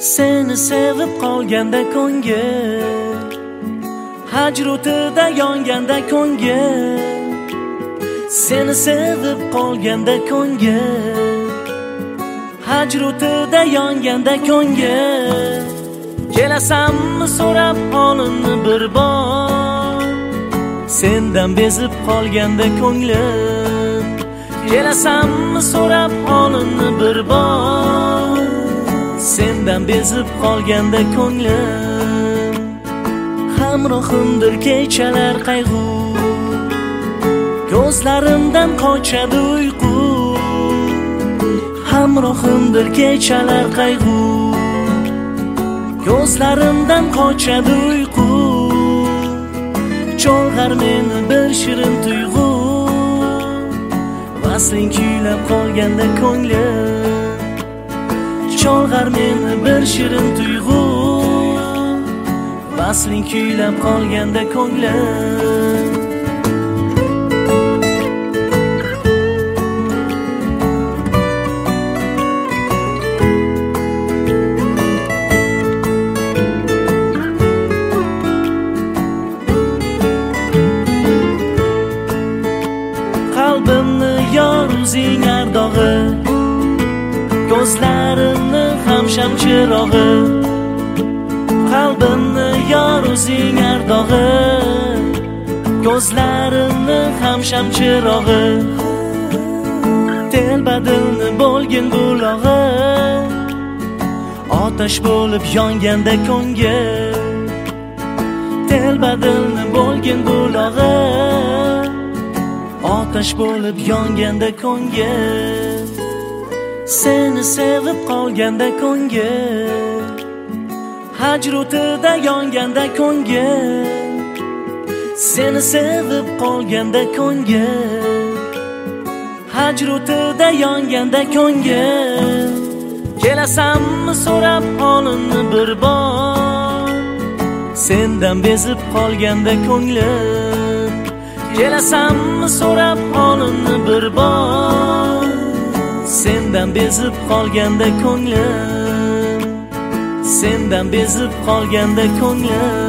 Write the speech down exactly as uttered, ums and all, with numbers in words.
Seni sevib qolganda ko'ngil, hajr o'tida yonganda ko'ngil. Seni sevib qolganda ko'ngil, hajr o'tida yonganda ko'ngil. Kelasanmi so'rab holini bir bor, sendan bezib qolganda ko'nglim. Kelasanmi so'rab holini bir bor, sendan bezib qolganda ko'nglim. Hamrohimdir kechalar qayg'u, ko'zlarimdan qochadi uyqu. Hamrohimdir kechalar qayg'u, ko'zlarimdan qochadi uyqu. Cholg'ar meni bir shirin tuyg'u, vasling kuylab qolganda ko'nglim. Cholg'ar meni bir shirin tuyg'u, vasling kuylab qolganda ko'nglim. Qalbimni yor o'zing ardog'i, ko'zlarimni ham shamchirog'i. Qalbimni yor o'zing ardog'i, ko'zlarimni ham shamchirog'i. Telbadilni bo'lgin bulog'i, otash bo'lib yonganda ko'ngil. Telbadilni bo'lgin bulog'i, otash bo'lib yonganda ko'ngil. Seni sevib qolganda ko'ngil, hajr o'tida yonganda ko'ngil. Seni sevib qolganda ko'ngil, hajr o'tida yonganda ko'ngil. Kelasanmi so'rab holini bir bor, sendan bezib qolganda ko'nglim. Kelasanmi so'rab holini bir bor, sendan bezib qolganda ko'nglim. Sendan bezib qolganda ko'nglim.